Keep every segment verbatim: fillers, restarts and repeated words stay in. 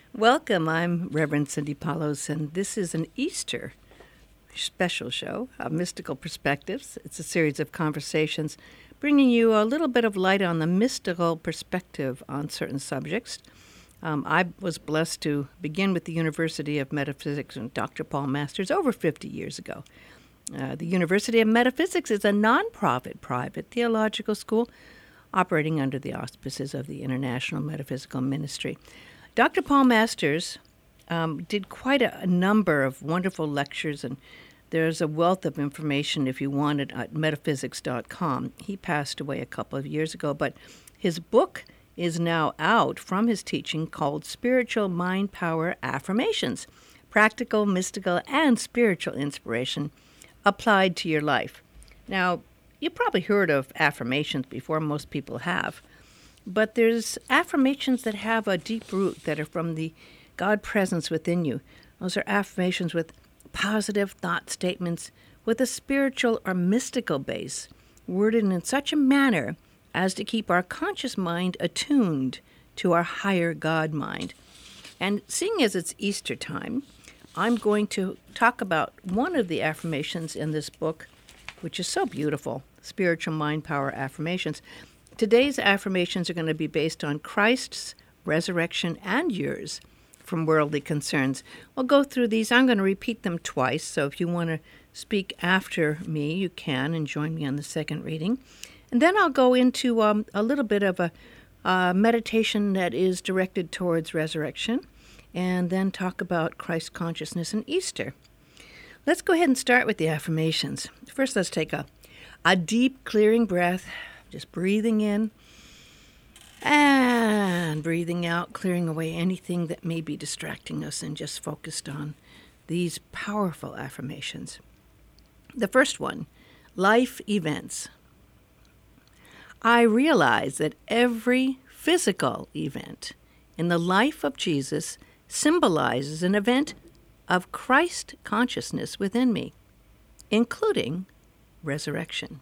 Welcome. I'm Reverend Cindy Paulos, and this is an Easter special show of Mystical Perspectives. It's a series of conversations bringing you a little bit of light on the mystical perspective on certain subjects. Um, I was blessed to begin with the University of Metaphysics and Doctor Paul Masters over fifty years ago. Uh, the University of Metaphysics is a nonprofit private theological school operating under the auspices of the International Metaphysical Ministry. Doctor Paul Masters um, did quite a, a number of wonderful lectures, and there's a wealth of information if you want it at metaphysics dot com. He passed away a couple of years ago, but his book is now out from his teaching called Spiritual Mind Power Affirmations, Practical, Mystical, and Spiritual Inspiration Applied to Your Life. Now, you probably heard of affirmations before, most people have. But there's affirmations that have a deep root that are from the God presence within you. Those are affirmations with positive thought statements with a spiritual or mystical base, worded in such a manner as to keep our conscious mind attuned to our higher God mind. And seeing as it's Easter time, I'm going to talk about one of the affirmations in this book, which is so beautiful, Spiritual Mind Power Affirmations. Today's affirmations are going to be based on Christ's resurrection and yours from worldly concerns. We'll go through these. I'm going to repeat them twice, so if you want to speak after me, you can, and join me on the second reading. And then I'll go into um, a little bit of a uh, meditation that is directed towards resurrection, and then talk about Christ consciousness and Easter. Let's go ahead and start with the affirmations. First, let's take a, a deep clearing breath. Just breathing in and breathing out, clearing away anything that may be distracting us and just focused on these powerful affirmations. The first one, life events. I realize that every physical event in the life of Jesus symbolizes an event of Christ consciousness within me, including resurrection.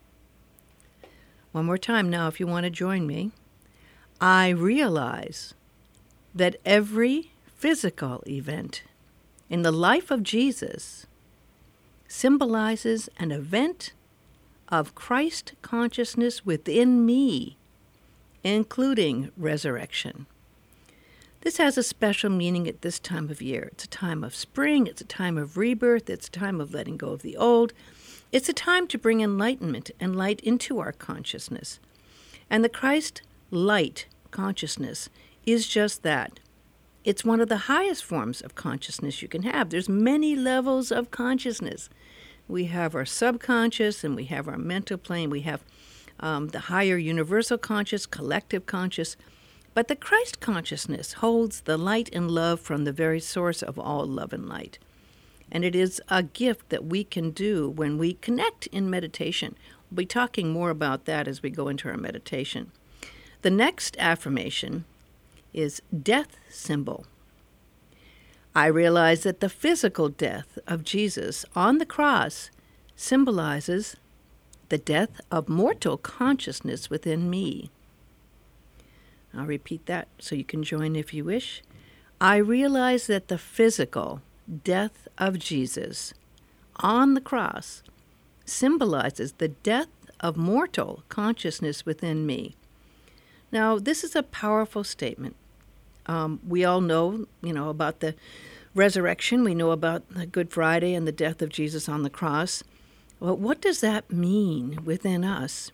One more time now, if you want to join me. I realize that every physical event in the life of Jesus symbolizes an event of Christ consciousness within me, including resurrection. This has a special meaning at this time of year. It's a time of spring, it's a time of rebirth, it's a time of letting go of the old. It's a time to bring enlightenment and light into our consciousness. And the Christ light consciousness is just that. It's one of the highest forms of consciousness you can have. There's many levels of consciousness. We have our subconscious and we have our mental plane. We have um, the higher universal conscious, collective conscious. But the Christ consciousness holds the light and love from the very source of all love and light. And it is a gift that we can do when we connect in meditation. We'll be talking more about that as we go into our meditation. The next affirmation is death symbol. I realize that the physical death of Jesus on the cross symbolizes the death of mortal consciousness within me. I'll repeat that so you can join if you wish. I realize that the physical death of Jesus on the cross symbolizes the death of mortal consciousness within me. Now, this is a powerful statement. Um, we all know, you know, about the resurrection. We know about the Good Friday and the death of Jesus on the cross. Well, what does that mean within us?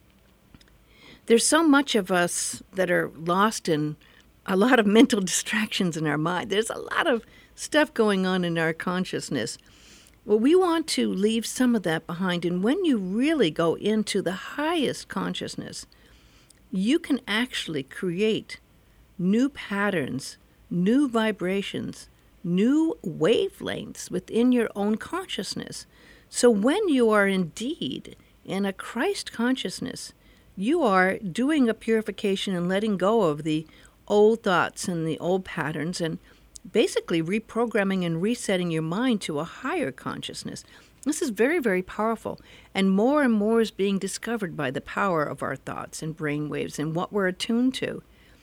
There's so much of us that are lost in a lot of mental distractions in our mind. There's a lot of stuff going on in our consciousness. Well, we want to leave some of that behind. And when you really go into the highest consciousness, you can actually create new patterns, new vibrations, new wavelengths within your own consciousness. So when you are indeed in a Christ consciousness, you are doing a purification and letting go of the old thoughts and the old patterns and basically reprogramming and resetting your mind to a higher consciousness. This is very, very powerful, and more and more is being discovered by the power of our thoughts and brain waves and what we're attuned to.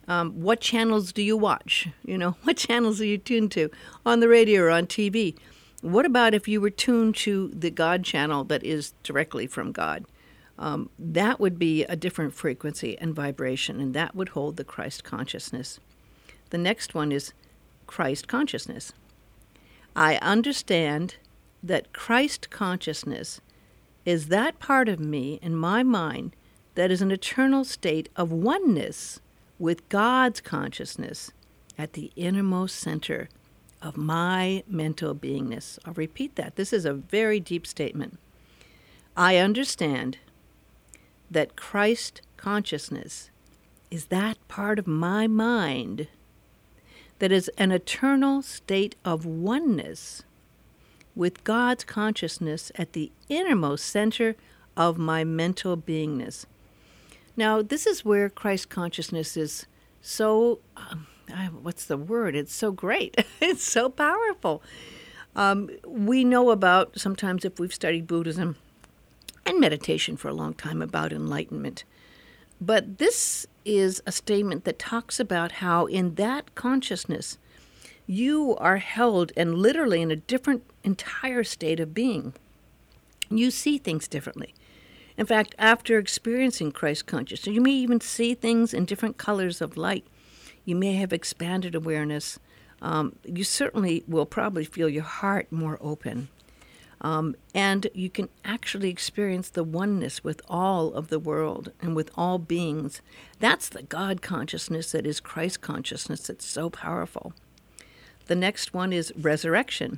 Um, what channels do you watch? You know, what channels are you tuned to on the radio or on T V? What about if you were tuned to the God channel that is directly from God? Um, that would be a different frequency and vibration, and that would hold the Christ consciousness. The next one is Christ consciousness. I understand that Christ consciousness is that part of me in my mind that is an eternal state of oneness with God's consciousness at the innermost center of my mental beingness. I'll repeat that. This is a very deep statement. I understand that Christ consciousness is that part of my mind that is an eternal state of oneness with God's consciousness at the innermost center of my mental beingness. Now, this is where Christ consciousness is so, um, I, what's the word? It's so great. It's so powerful. Um, we know about, sometimes if we've studied Buddhism and meditation for a long time, about enlightenment. But this is a statement that talks about how in that consciousness, you are held and literally in a different entire state of being. You see things differently. In fact, after experiencing Christ consciousness, you may even see things in different colors of light. You may have expanded awareness. Um, you certainly will probably feel your heart more open. Um, and you can actually experience the oneness with all of the world and with all beings. That's the God consciousness that is Christ consciousness that's so powerful. The next one is resurrection.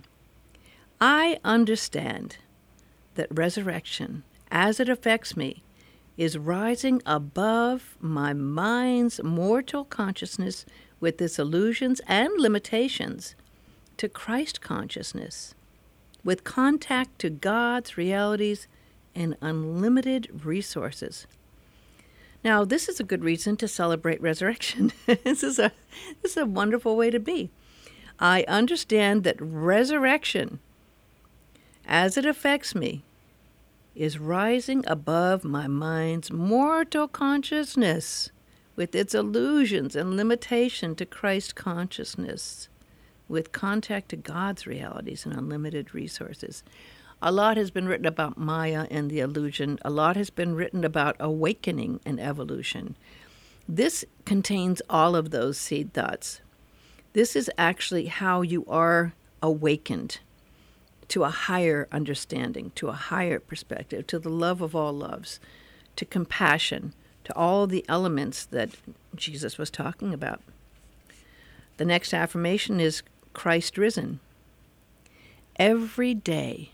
I understand that resurrection, as it affects me, is rising above my mind's mortal consciousness with its illusions and limitations to Christ consciousness, with contact to God's realities and unlimited resources. Now, this is a good reason to celebrate resurrection. this is a this is a wonderful way to be. I understand that resurrection, as it affects me, is rising above my mind's mortal consciousness with its illusions and limitation to Christ consciousness, with contact to God's realities and unlimited resources. A lot has been written about Maya and the illusion. A lot has been written about awakening and evolution. This contains all of those seed thoughts. This is actually how you are awakened to a higher understanding, to a higher perspective, to the love of all loves, to compassion, to all the elements that Jesus was talking about. The next affirmation is Christ risen. Every day,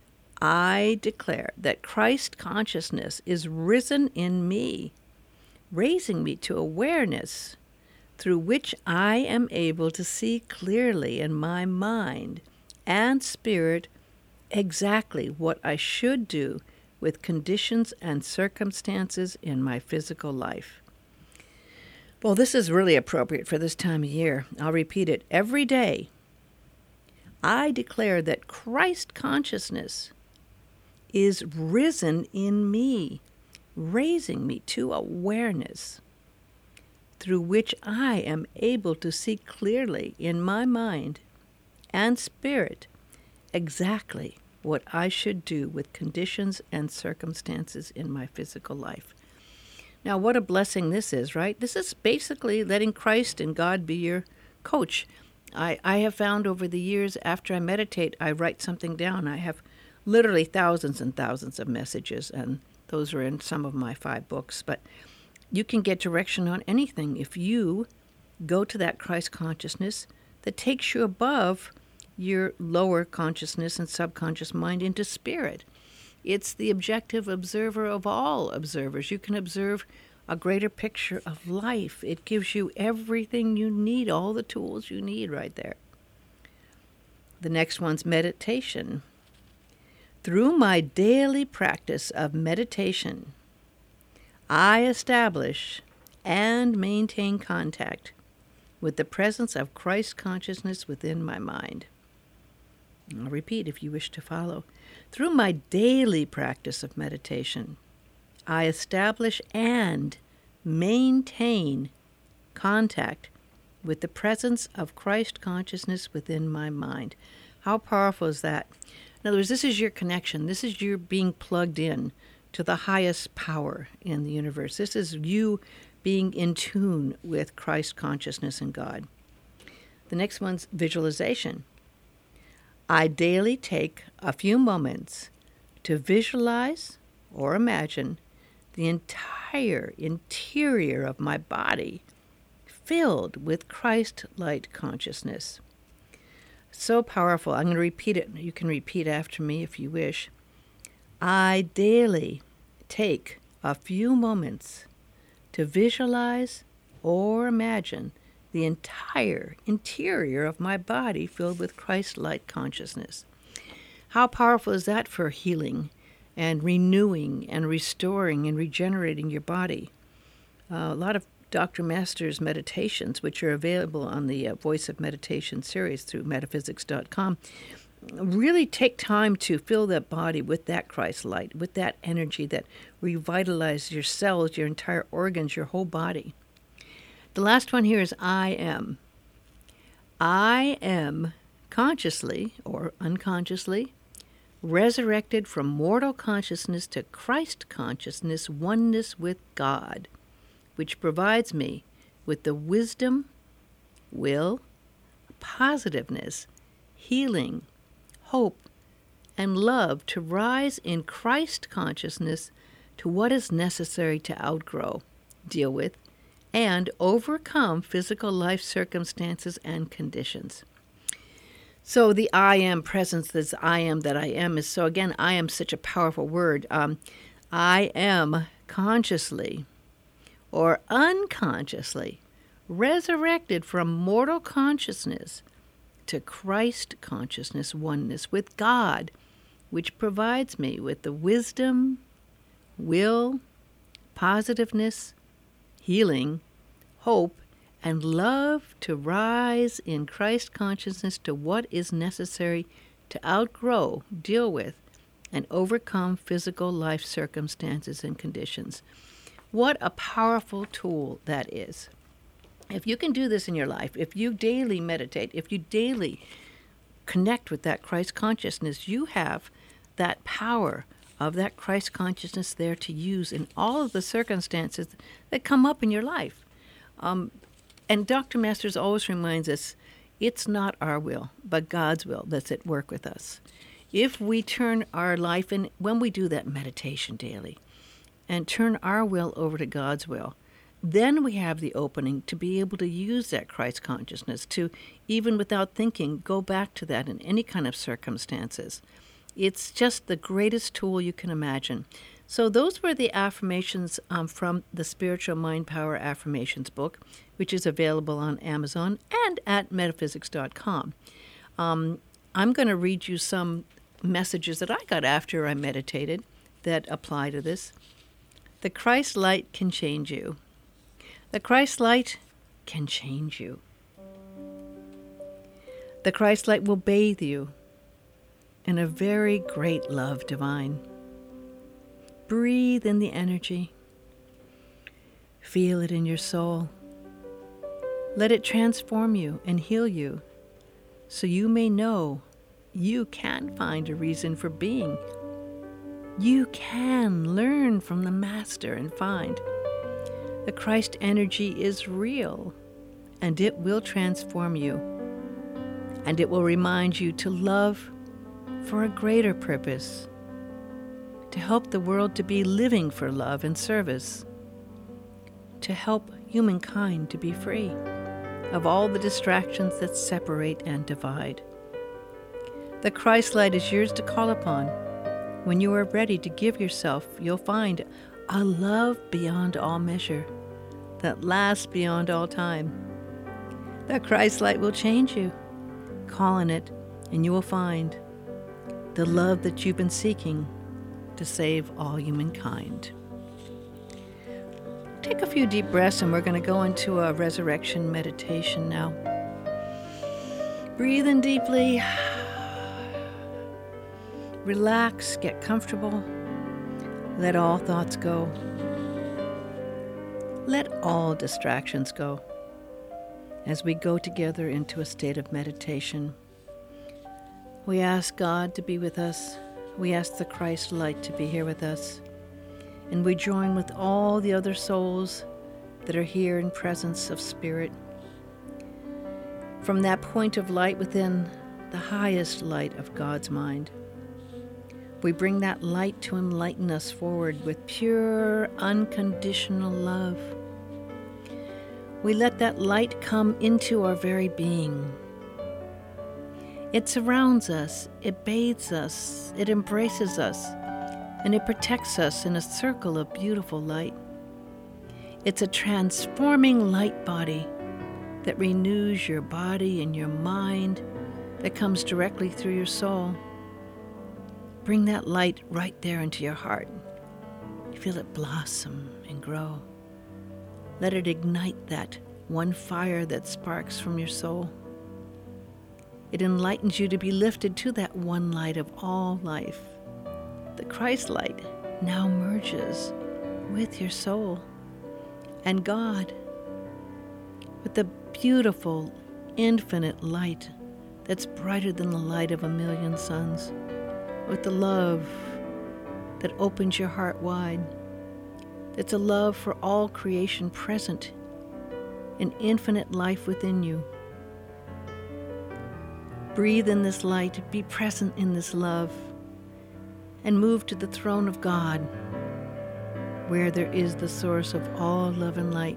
I declare that Christ consciousness is risen in me, raising me to awareness through which I am able to see clearly in my mind and spirit exactly what I should do with conditions and circumstances in my physical life. Well, this is really appropriate for this time of year. I'll repeat it. Every day, I declare that Christ consciousness is risen in me, raising me to awareness through which I am able to see clearly in my mind and spirit exactly what I should do with conditions and circumstances in my physical life. Now, what a blessing this is, right? This is basically letting Christ and God be your coach. I, I have found over the years, after I meditate, I write something down. I have literally thousands and thousands of messages, and those are in some of my five books. But you can get direction on anything if you go to that Christ consciousness that takes you above your lower consciousness and subconscious mind into spirit. It's the objective observer of all observers. You can observe a greater picture of life. It gives you everything you need, all the tools you need right there. The next one's meditation. Through my daily practice of meditation, I establish and maintain contact with the presence of Christ consciousness within my mind. I'll repeat if you wish to follow. Through my daily practice of meditation, I establish and maintain contact with the presence of Christ consciousness within my mind. How powerful is that? In other words, this is your connection. This is your being plugged in to the highest power in the universe. This is you being in tune with Christ consciousness and God. The next one's visualization. I daily take a few moments to visualize or imagine the entire interior of my body filled with Christ light consciousness. So powerful. I'm going to repeat it. You can repeat after me if you wish. I daily take a few moments to visualize or imagine the entire interior of my body filled with Christ light consciousness. How powerful is that for healing and renewing and restoring and regenerating your body? Uh, a lot of Doctor Master's meditations, which are available on the uh, Voice of Meditation series through metaphysics dot com, really take time to fill that body with that Christ light, with that energy that revitalizes your cells, your entire organs, your whole body. The last one here is I am. I am consciously or unconsciously resurrected from mortal consciousness to Christ consciousness, oneness with God, which provides me with the wisdom, will, positiveness, healing, hope, and love to rise in Christ consciousness to what is necessary to outgrow, deal with, and overcome physical life circumstances and conditions. So the I am presence, this I am that I am, is so again, I am such a powerful word. Um, I am consciously or unconsciously resurrected from mortal consciousness to Christ consciousness, oneness with God, which provides me with the wisdom, will, positiveness, healing, hope, and love to rise in Christ consciousness to what is necessary to outgrow, deal with, and overcome physical life circumstances and conditions. What a powerful tool that is. If you can do this in your life, if you daily meditate, if you daily connect with that Christ consciousness, you have that power of that Christ consciousness there to use in all of the circumstances that come up in your life. Um, and Doctor Masters always reminds us, it's not our will, but God's will that's at work with us. If we turn our life, and when we do that meditation daily, and turn our will over to God's will, then we have the opening to be able to use that Christ consciousness to, even without thinking, go back to that in any kind of circumstances. It's just the greatest tool you can imagine. So those were the affirmations um, from the Spiritual Mind Power Affirmations book, which is available on Amazon and at metaphysics dot com. Um, I'm going to read you some messages that I got after I meditated that apply to this. The Christ light can change you. The Christ light can change you. The Christ light will bathe you in a very great love divine. Breathe in the energy. Feel it in your soul. Let it transform you and heal you so you may know you can find a reason for being. You can learn from the Master and find the Christ energy is real, and it will transform you, and it will remind you to love for a greater purpose, to help the world to be living for love and service, to help humankind to be free of all the distractions that separate and divide. The Christ light is yours to call upon. When you are ready to give yourself, you'll find a love beyond all measure that lasts beyond all time. The Christ light will change you. Call on it, and you will find the love that you've been seeking to save all humankind. Take a few deep breaths, and we're going to go into a resurrection meditation now. Breathe in deeply. Relax, get comfortable. Let all thoughts go. Let all distractions go. as we go together into a state of meditation. We ask God to be with us. We ask the Christ light to be here with us. And we join with all the other souls that are here in presence of Spirit. From that point of light within the highest light of God's mind, we bring that light to enlighten us forward with pure, unconditional love. We let that light come into our very being. It surrounds us, it bathes us, it embraces us, and it protects us in a circle of beautiful light. It's a transforming light body that renews your body and your mind, that comes directly through your soul. Bring that light right there into your heart. Feel it blossom and grow. Let it ignite that one fire that sparks from your soul. It enlightens you to be lifted to that one light of all life. The Christ light now merges with your soul and God with the beautiful, infinite light that's brighter than the light of a million suns, with the love that opens your heart wide. It's a love for all creation present in infinite life within you. Breathe in this light, be present in this love, and move to the throne of God, where there is the source of all love and light.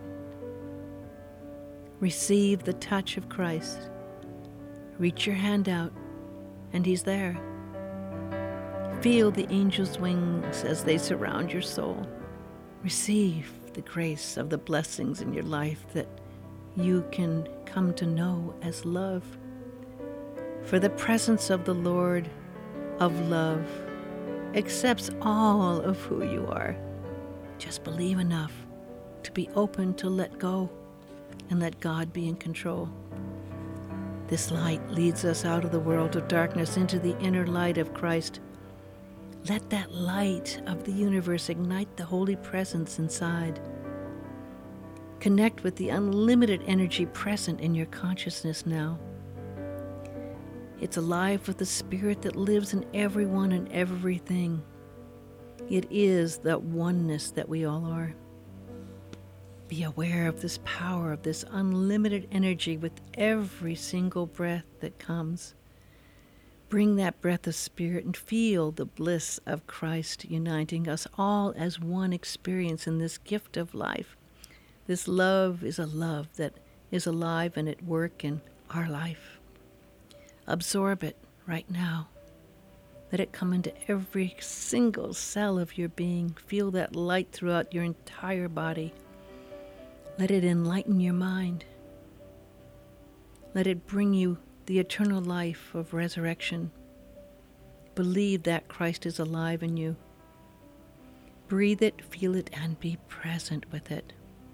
Receive the touch of Christ. Reach your hand out, and He's there. Feel the angels' wings as they surround your soul. Receive the grace of the blessings in your life that you can come to know as love. For the presence of the Lord of love accepts all of who you are. Just believe enough to be open to let go and let God be in control. This light leads us out of the world of darkness into the inner light of Christ. Let that light of the universe ignite the holy presence inside. Connect with the unlimited energy present in your consciousness now. It's alive with the Spirit that lives in everyone and everything. It is that oneness that we all are. Be aware of this power, of this unlimited energy with every single breath that comes. Bring that breath of Spirit and feel the bliss of Christ uniting us all as one experience in this gift of life. This love is a love that is alive and at work in our life. Absorb it right now. Let it come into every single cell of your being. Feel that light throughout your entire body. Let it enlighten your mind. Let it bring you the eternal life of resurrection. Believe that Christ is alive in you. Breathe it, feel it, and be present with it.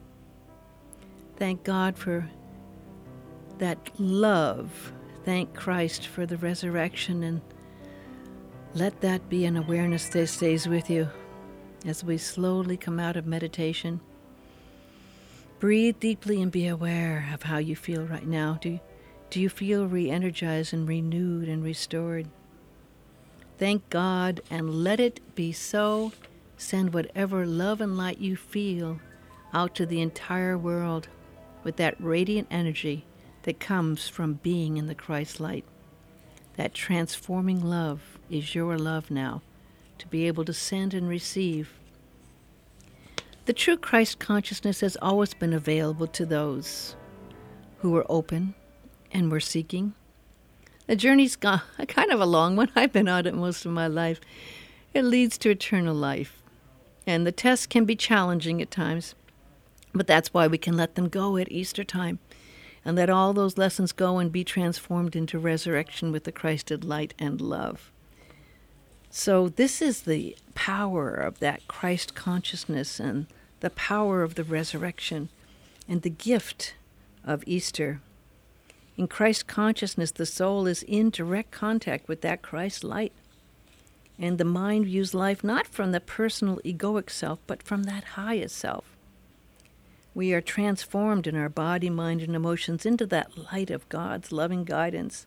Thank God for that love. Thank Christ for the resurrection, and let that be an awareness that stays with you as we slowly come out of meditation. Breathe deeply and be aware of how you feel right now. Do, do you feel re-energized and renewed and restored? Thank God and let it be so. Send whatever love and light you feel out to the entire world with that radiant energy that comes from being in the Christ light. That transforming love is your love now, to be able to send and receive. The true Christ consciousness has always been available to those who were open and were seeking. The journey's gone, kind of a long one. I've been on it most of my life. It leads to eternal life. And the tests can be challenging at times, but that's why we can let them go at Easter time and let all those lessons go and be transformed into resurrection with the Christed light and love. So this is the power of that Christ consciousness and the power of the resurrection and the gift of Easter. In Christ consciousness, the soul is in direct contact with that Christ light. And the mind views life not from the personal egoic self, but from that highest self. We are transformed in our body, mind, and emotions into that light of God's loving guidance.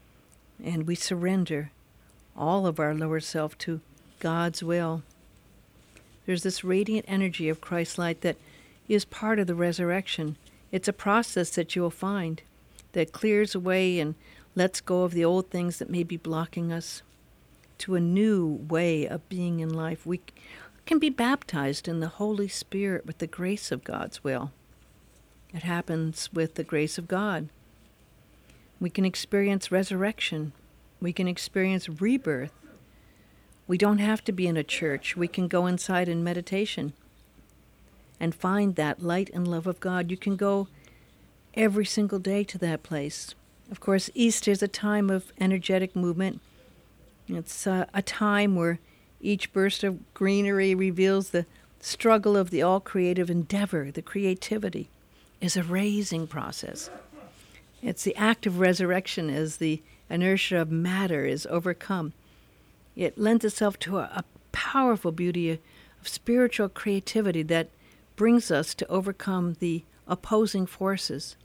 And we surrender all of our lower self to God's will. There's this radiant energy of Christ's light that is part of the resurrection. It's a process that you'll find that clears away and lets go of the old things that may be blocking us to a new way of being in life. We can be baptized in the Holy Spirit with the grace of God's will. It happens with the grace of God. We can experience resurrection. We can experience rebirth. We don't have to be in a church. We can go inside in meditation and find that light and love of God. You can go every single day to that place. Of course, Easter is a time of energetic movement. It's uh, a time where each burst of greenery reveals the struggle of the all-creative endeavor. The creativity is a raising process. It's the act of resurrection as the inertia of matter is overcome. It lends itself to a, a powerful beauty of spiritual creativity that brings us to overcome the opposing forces.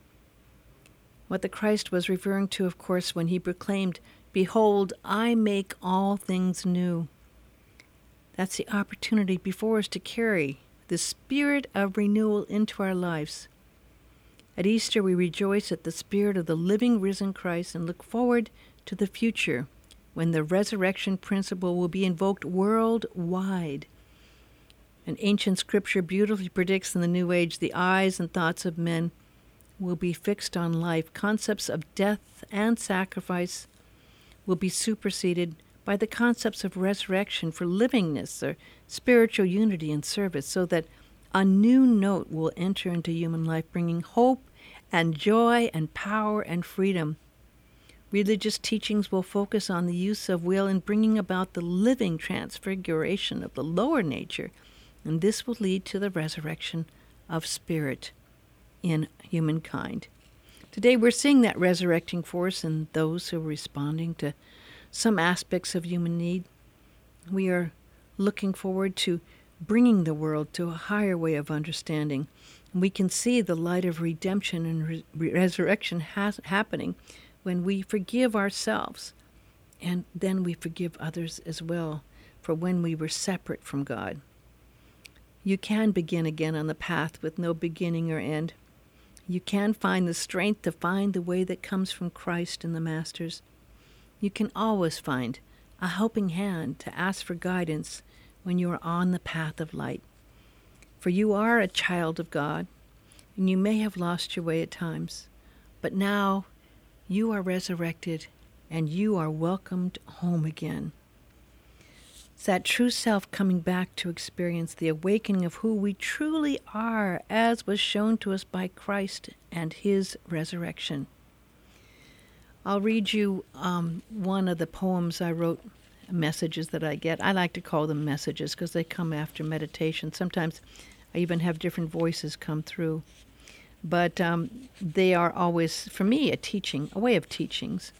What the Christ was referring to, of course, when he proclaimed, "Behold, I make all things new." That's the opportunity before us to carry the spirit of renewal into our lives. At Easter, we rejoice at the spirit of the living, risen Christ and look forward to the future when the resurrection principle will be invoked worldwide. An ancient scripture beautifully predicts in the New Age the eyes and thoughts of men will be fixed on life. Concepts of death and sacrifice will be superseded by the concepts of resurrection for livingness or spiritual unity and service, so that a new note will enter into human life, bringing hope and joy and power and freedom. Religious teachings will focus on the use of will in bringing about the living transfiguration of the lower nature, and this will lead to the resurrection of spirit in humankind. Today we're seeing that resurrecting force in those who are responding to some aspects of human need. We are looking forward to bringing the world to a higher way of understanding. We can see the light of redemption and re- resurrection has, happening when we forgive ourselves, and then we forgive others as well for when we were separate from God. You can begin again on the path with no beginning or end. You can find the strength to find the way that comes from Christ and the Masters. You can always find a helping hand to ask for guidance when you are on the path of light. For you are a child of God, and you may have lost your way at times, but now you are resurrected and you are welcomed home again. It's that true self coming back to experience the awakening of who we truly are, as was shown to us by Christ and his resurrection. I'll read you um, one of the poems I wrote, messages that I get. I like to call them messages because they come after meditation. Sometimes I even have different voices come through. But um, they are always, for me, a teaching, a way of teachings.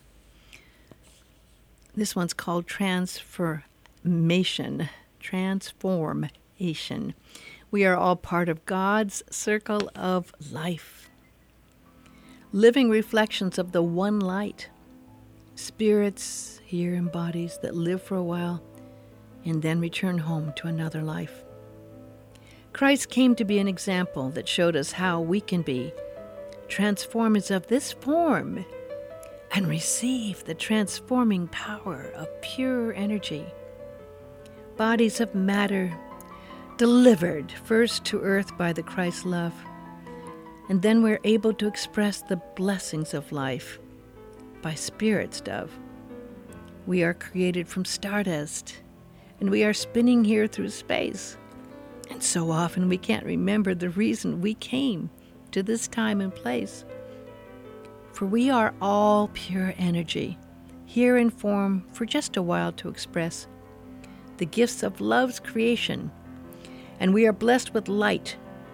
This one's called Transformation. Transformation. We are all part of God's circle of life. Living reflections of the one light. Spirits here in bodies that live for a while and then return home to another life. Christ came to be an example that showed us how we can be transformers of this form and receive the transforming power of pure energy. Bodies of matter delivered first to earth by the Christ love, and then we're able to express the blessings of life by Spirit's dove. We are created from stardust, and we are spinning here through space. And so often we can't remember the reason we came to this time and place. For we are all pure energy, here in form for just a while to express the gifts of love's creation, and we are blessed with light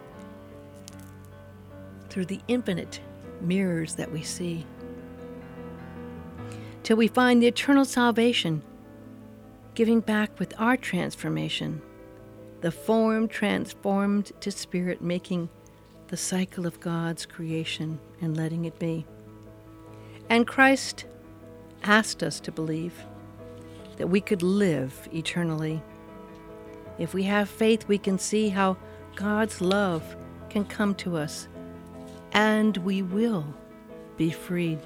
through the infinite mirrors that we see, till we find the eternal salvation, giving back with our transformation, the form transformed to spirit, making the cycle of God's creation and letting it be. And Christ asked us to believe that we could live eternally. If we have faith, we can see how God's love can come to us, and we will be freed.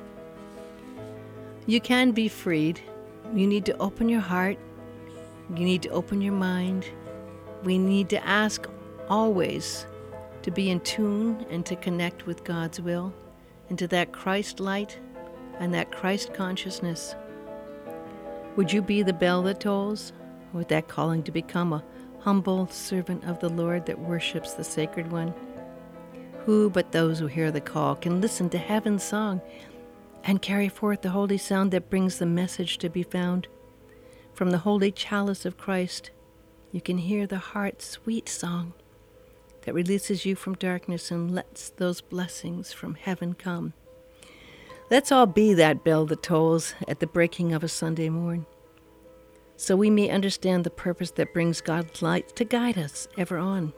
You can be freed. You need to open your heart. You need to open your mind. We need to ask always to be in tune and to connect with God's will, into that Christ light and that Christ consciousness. Would you be the bell that tolls, with that calling to become a humble servant of the Lord that worships the Sacred One? Who but those who hear the call can listen to heaven's song and carry forth the holy sound that brings the message to be found? From the holy chalice of Christ, you can hear the heart's sweet song that releases you from darkness and lets those blessings from heaven come. Let's all be that bell that tolls at the breaking of a Sunday morn, so we may understand the purpose that brings God's light to guide us ever on.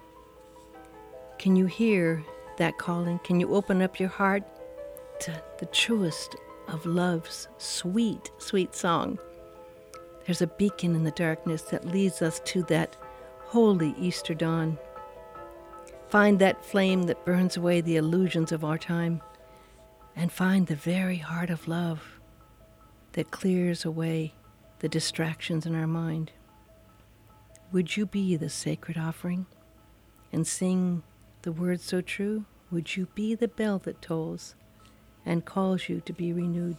Can you hear that calling? Can you open up your heart to the truest of love's sweet, sweet song? There's a beacon in the darkness that leads us to that holy Easter dawn. Find that flame that burns away the illusions of our time, and find the very heart of love that clears away the distractions in our mind. Would you be the sacred offering and sing the words so true? Would you be the bell that tolls and calls you to be renewed?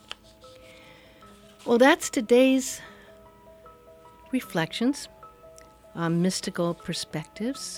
Well, that's today's reflections on mystical perspectives.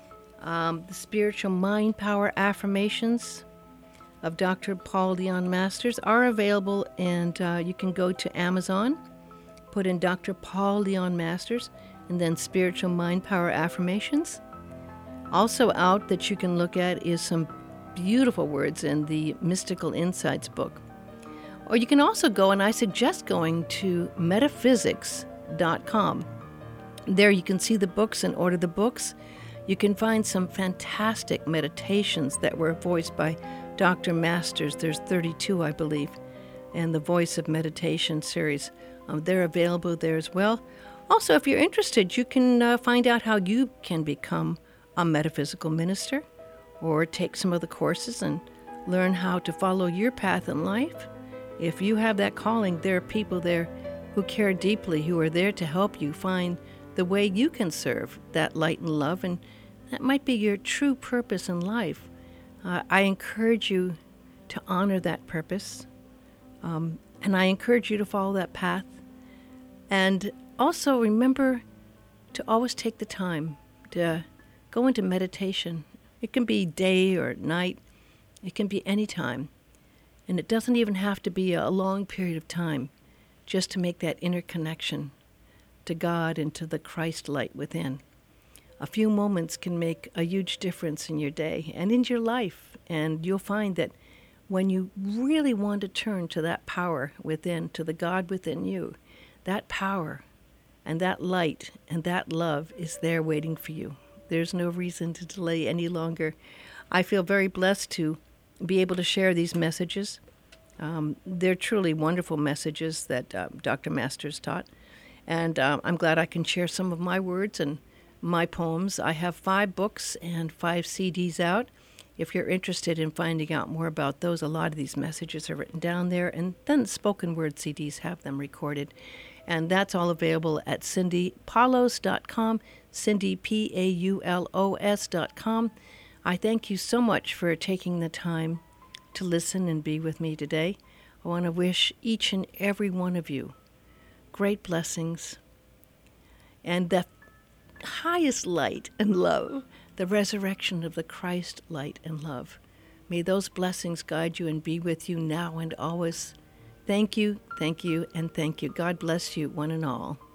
Um, the spiritual mind power affirmations of Doctor Paul Leon Masters are available, and uh, you can go to Amazon, put in Doctor Paul Leon Masters, and then spiritual mind power affirmations. Also out that you can look at is some beautiful words in the Mystical Insights book. Or you can also go, and I suggest going to metaphysics dot com. There you can see the books and order the books. You can find some fantastic meditations that were voiced by Doctor Masters. There's thirty-two, I believe, and the Voice of Meditation series. Um, they're available there as well. Also, if you're interested, you can uh, find out how you can become a metaphysical minister, or take some of the courses and learn how to follow your path in life. If you have that calling, there are people there who care deeply, who are there to help you find the way you can serve that light and love, and that might be your true purpose in life. Uh, I encourage you to honor that purpose, um, and I encourage you to follow that path. And also remember to always take the time to go into meditation. It can be day or night. It can be any time. And it doesn't even have to be a long period of time just to make that inner connection to God and to the Christ light within. A few moments can make a huge difference in your day and in your life. And you'll find that when you really want to turn to that power within, to the God within you, that power and that light and that love is there waiting for you. There's no reason to delay any longer. I feel very blessed to be able to share these messages. Um, they're truly wonderful messages that uh, Doctor Masters taught. And uh, I'm glad I can share some of my words and my poems. I have five books and five C Ds out. If you're interested in finding out more about those, a lot of these messages are written down there, and then spoken word C Ds have them recorded. And that's all available at cindy paulos dot com, Cindy, P A U L O S dot com. I thank you so much for taking the time to listen and be with me today. I want to wish each and every one of you great blessings and the highest light and love, the resurrection of the Christ light and love. May those blessings guide you and be with you now and always. Thank you, thank you, and thank you. God bless you, one and all.